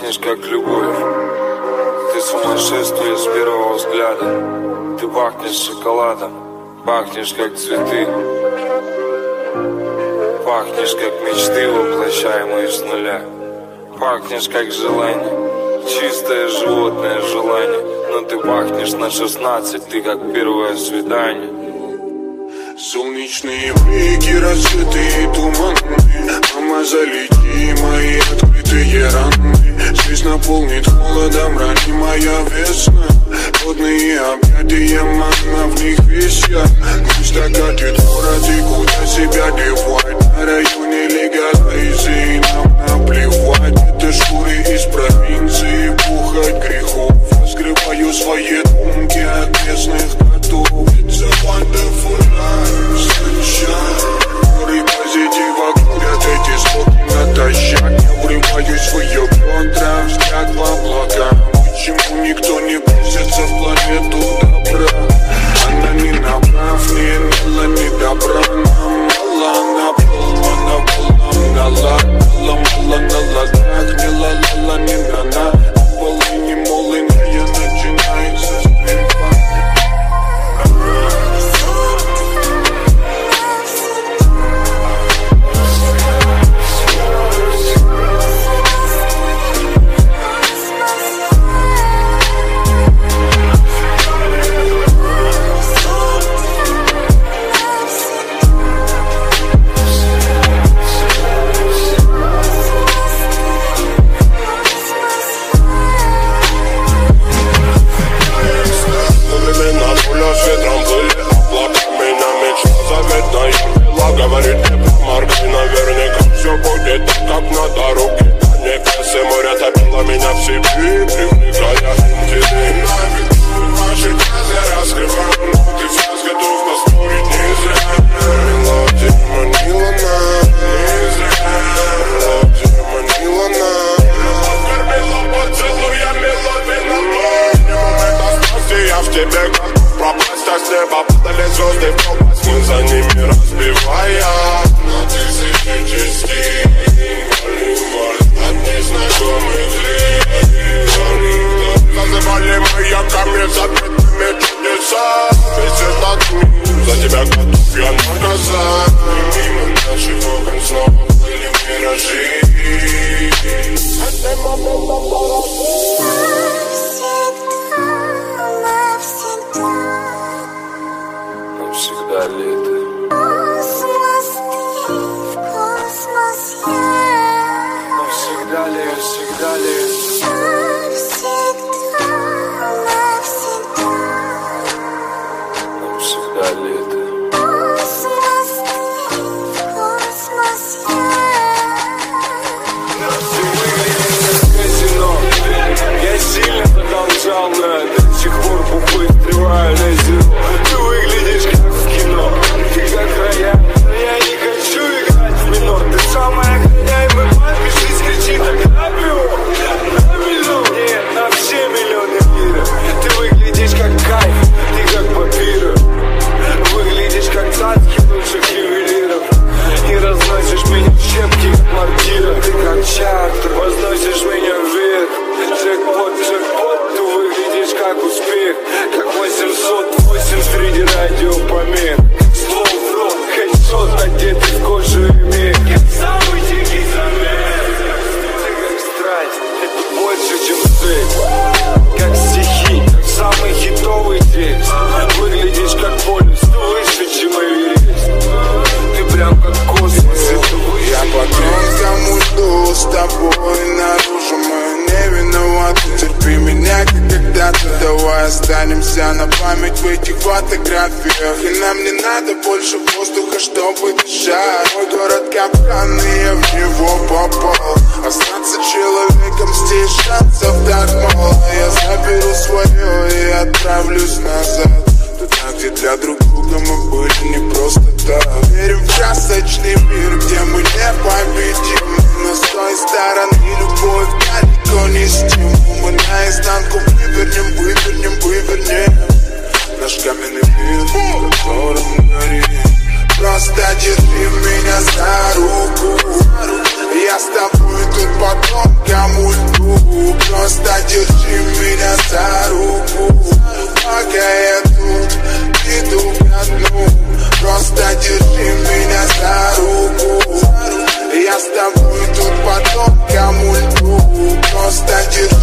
пахнешь как любовь. Ты сумасшествие с первого взгляда. Ты пахнешь шоколадом, пахнешь как цветы. Пахнешь как мечты, воплощаемые с нуля. Пахнешь как желание, чистое животное желание. Но ты пахнешь на 16, ты как первое свидание. Солнечные блики, разжитые туманные. Мама, залети мои открытые раны. Жизнь наполнит холодом ранимая весна. Водные объятия, манна в них висят. Пусть докатит город и куда себя девать. На районе легалайзии нам наплевать. Это шкуры из провинции, пухать грехов. Раскрываю свои думки от местных котов. It's a wonderful life, sunshine. Горы позитива курят эти звуки натощак. Я врываюсь в ее бедра, взгляд в облака. Почему никто не просится в планету добра? Она не направ, не мила, не добра. Нам мало, она полна, мала, мала на ладах. Не ла-ла-ла, не на-на. Полы, не молы, я начинается стрельба. Говорит, не поморгай, наверняка все будет так, как на дороге. Небесы моря топило меня в себе, привлекая интерес. На виду ваши глаза раскрываю ноты, фраз готов поспорить не зря. Мелодия манила нас, не зря. Мелодия манила нас. Кормила поцелуями, ловила боль. Не момент остался, я в тебе готов пропасть, а с неба падали звезды в пропасть. Мы за ними разбивая на тысячи от незнакомых лиц. Называли мы яками запретными чудесами. Месяц над ним, за тебя готов я наказать. Мимо наших окон снова были миражи. Навсегда лето. Навсегда ли, всегда ли? Навсегда лето. Казино. Я сильно продолжал, но до сих пор буквы стреваю на зеро. Ты выглядишь как в кино, ты как рояль, но я не хочу играть в минор. Ты самая охраняемая банка, жизнь кричит на миллион, нет, на все миллионы мира. Ты выглядишь как кайф, ты как папира. Выглядишь как цацки лучших ювелиров. И разносишь меня в щепки, как мортира. Ты как чартер, возносишь меня вверх. Джекпот, джекпот, ты выглядишь как успех. Как 808 среди радиопомех. Слов в рот, хэдшот, одетый в кожу и мех. Самый дикий замес. Ты как страсть, это больше, чем секс. Как стихи, как самый хитовый текст. Выглядишь как полюс, ты выше, чем Эверест. Ты прям как космос, это выше. Я потом замуду с тобой наружу, мы не виноваты. Терпи меня, как когда-то. Давай останемся на память в этих фотографиях. И нам не надо больше воздуха, чтобы дышать. Мой город капкан, и я в него попал. Остаться человеком здесь шансов так мало. Я заберу свое и отправлюсь назад. Туда, где для друг друга мы были не просто так. Верим в красочный мир, где мы непобедимы. Но с той стороны любовь далеко не стимул. Мы наизнанку вывернем наш каменный мир, в котором горим. Просто держи меня за руку. Я с тобой тут потом кому льду. просто держи.